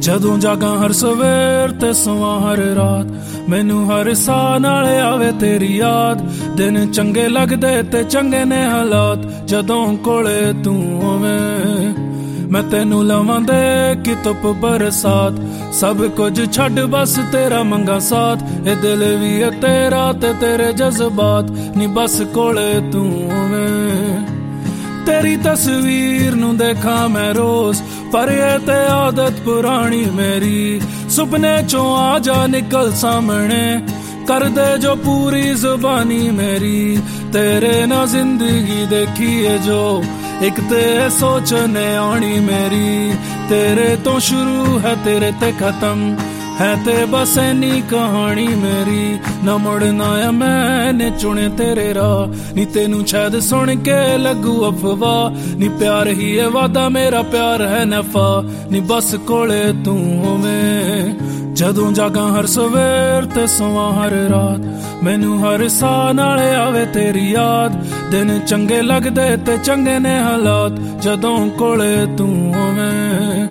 ਜਦੋਂ ਜਾਗਾਂ ਹਰ ਸਵੇਰ ਤੇ ਸੋਵਾਂ ਹਰ ਰਾਤ, ਮੈਨੂੰ ਹਰ ਸਾਹ ਨਾਲ ਆਵੇ ਤੇਰੀ ਯਾਦ। ਦਿਨ ਚੰਗੇ ਲੱਗਦੇ ਤੇ ਚੰਗੇ ਨੇ ਹਾਲਾਤ, ਜਦੋਂ ਕੋਲੇ ਤੂੰ ਹੋਵੇਂ। ਮੈਂ ਤੈਨੂੰ ਲਵਾਂ ਦੇ ਕਿ ਧੁੱਪ ਬਰਸਾਤ, ਸਭ ਕੁਝ ਛੱਡ ਬਸ ਤੇਰਾ ਮੰਗਾ ਸਾਥ। ਇਹ ਦਿਲ ਵੀ ਹੈ ਤੇਰਾ ਤੇ ਤੇਰੇ ਜਜ਼ਬਾਤ, ਨੀ ਬਸ ਕੋਲੇ ਤੂੰ ਹੋਵੇਂ। तेरी तस्वीर नू देखा मैं रोज, पर ये ते आदत पुरानी मेरी। सुपने चो आ जा निकल सामने, कर दे जो पूरी जुबानी मेरी। तेरे ना जिंदगी देखी है जो, एक ते सोचने आनी मेरी। तेरे तो शुरू है तेरे ते खत्म है, ते बस ऐनी कहानी मेरी। ना मुड़ना है मैंने चुने तेरे राह, नी तेनू शायद सुन के लगू अफवाह। नी प्यार ही है वादा मेरा, प्यार है नफा, नी बस कोले तू होवें। जदों जागां हर सवेर ते सोवां हर रात, मैनू हर साह नाल आवे तेरी याद। दिन चंगे लगदे ते चंगे ने हालात, जदों कोले तू होवें।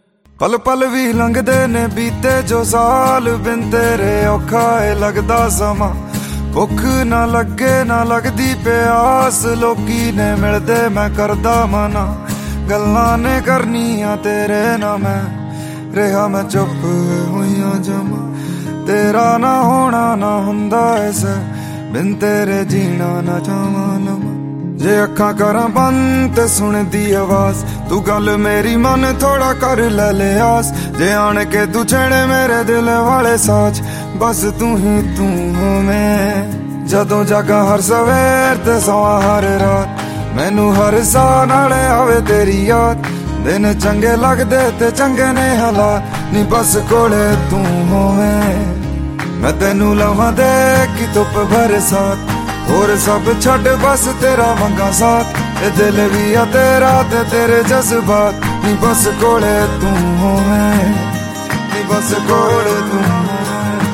पल पल भी लंघदे ने बीते जो साल, बिन तेरे औखा है लगदा समा। भुख ना लगे ना लगदी प्यास, लोकी ने मिलदे मैं करदा मना। गल्लां ने करनियां तेरे ना मैं रहा, मैं चुप होइयां जमा। तेरा ना होना ना हुंदा ऐसा, बिन तेरे जीना ना चाहवां लमा। जे अखां करां बंद ते सुनदी आवाज, तू गल मेरी मन थोड़ा कर ले लियास। जे आन के तू छेड़े मेरे दिल वाले साज, बस तू ही तू होवें। जदों जागां हर सवेर ते सोवां हर रात, मैनू हर साह नाल आवे तेरी याद। दिन चंगे लगदे ते चंगे ने हालात, नी बस कोले तू होवें। मैं तैनू लवां दे कि धुप बरसात, होर सब छड्ड बस तेरा मंगा साथ। ए दिल भी आ तेरा ते तेरे जज्बात, नी बस कोले तू होवें। नी बस कोले तू होवें,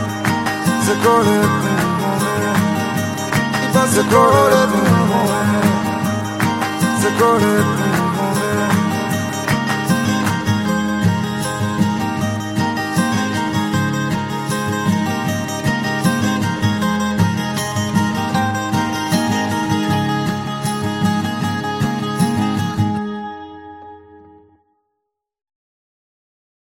बस कोले तू होवें। नी बस कोले तू होवें, बस कोले तू